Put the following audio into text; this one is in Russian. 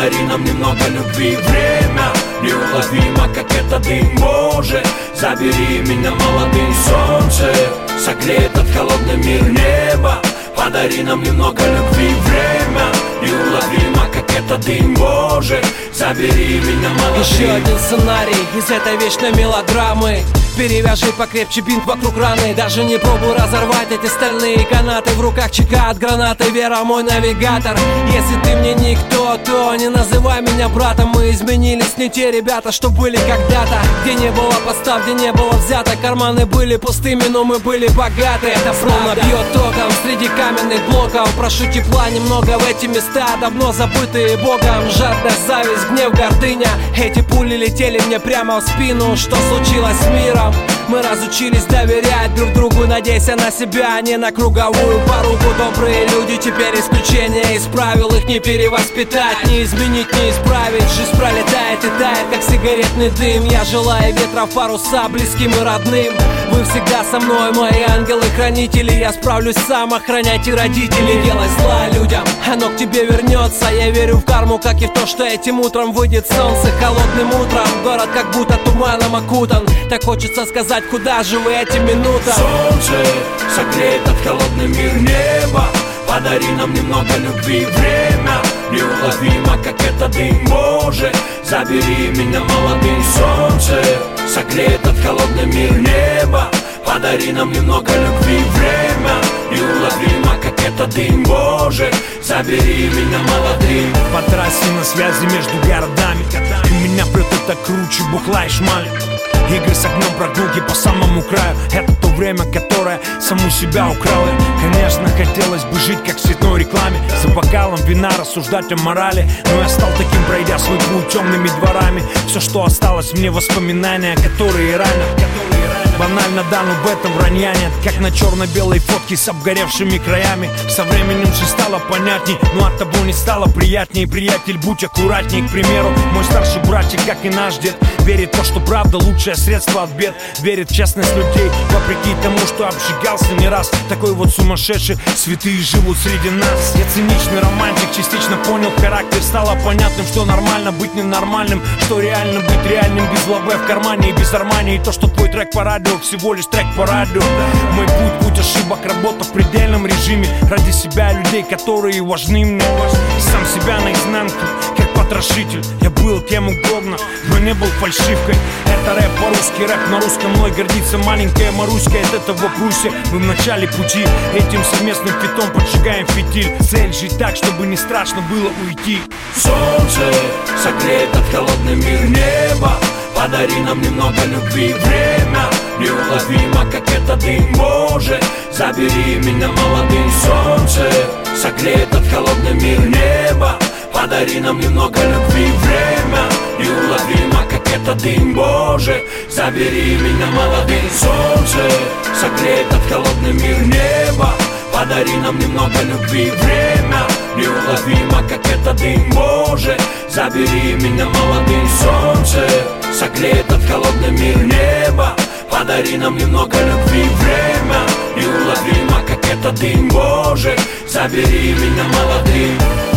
подари нам немного любви. Время неуловимо, как это дым, Боже, забери меня молодым. Солнце согреет от холодный мир, небо, подари нам немного любви. Время неуловимо, как это дым, Боже, забери меня молодым. Еще один сценарий из этой вечной мелодрамы. Перевяжи покрепче бинт вокруг раны. Даже не пробуй разорвать эти стальные канаты. В руках чека от гранаты, вера мой навигатор. Если ты мне никто, то не называй меня братом. Мы изменились, не те ребята, что были когда-то. Где не было подстав, где не было взято. Карманы были пустыми, но мы были богаты. Это словно бьет током среди каменных блоков. Прошу тепла немного в эти места, давно забытые Богом. Жадность, зависть, гнев, гордыня. Эти пули летели мне прямо в спину. Что случилось с миром? Мы разучились доверять друг другу, надейся на себя, а не на круговую поруку. Добрые люди теперь исключение из правил, их не перевоспитать, не изменить, не исправить. Жизнь пролетает и тает, как сигаретный дым. Я желаю ветра в паруса близким и родным. Вы всегда со мной, мои ангелы-хранители. Я справлюсь сам, охраняйте родителей. Делай зла людям, оно к тебе вернется. Я верю в карму, как и в то, что этим утром выйдет солнце. Холодным утром город как будто туманом окутан. Так хочется сказать, куда же вы эти минуты? Солнце согреет от холодный мир, небо, подари нам немного любви. Время неуловимо, как это дым, Боже, забери меня молодым. Солнце согреет от холодный мир, небо, подари нам немного любви. Время неуловимо, как это дым, Боже, забери меня молодым. По трассе на связи между городами, и меня прет это круче бухла и шмали. Игры с огнем, прогулки по самому краю. Это то время, которое саму себя украло. Конечно, хотелось бы жить, как в цветной рекламе, за бокалом вина рассуждать о морали. Но я стал таким, пройдя свой путь темными дворами. Все, что осталось мне, воспоминания, которые ранят. Банально, да, но в этом вранья нет. Как на черно-белой фотке с обгоревшими краями. Со временем жизнь стала понятней, но от того не стало приятней. Приятель, будь аккуратней, к примеру. Мой старший братик, как и наш дед, верит в то, что правда лучшее средство от бед. Верит в честность людей, вопреки тому, что обжигался не раз. Такой вот сумасшедший, святые живут среди нас. Я циничный романтик, частично понял характер. Стало понятным, что нормально быть ненормальным, что реально быть реальным без лаве в кармане и без Армани. И то, что твой трек по радио всего лишь трек по радио. Мой путь ошибок, работа в предельном режиме. Ради себя, людей, которые важны мне. Сам себя наизнанку, как потрошитель. Я был кем угодно, но не был фальшивкой. Это рэп по-русски, рэп на русском. Мной гордится маленькая Маруська от этого Пруссия. Мы в начале пути, этим совместным фитом поджигаем фитиль. Цель жить так, чтобы не страшно было уйти. Солнце согреет от холодный мир, небо, подари нам немного любви. Время неуловимо, как это дым, Боже, забери меня молодым. Солнце согреет от холодный мир, небо, подари нам немного любви. Время неуловимо, как это дым, Боже, забери меня молодым. Солнце согреет от холодный мир, небо, подари нам немного любви. Время неуловимо, как это дым, Боже, забери меня молодым. Солнце согреет от холодный мир, небо, подари нам немного любви. Время неуловимо, как это дым, Боже, забери меня молодым.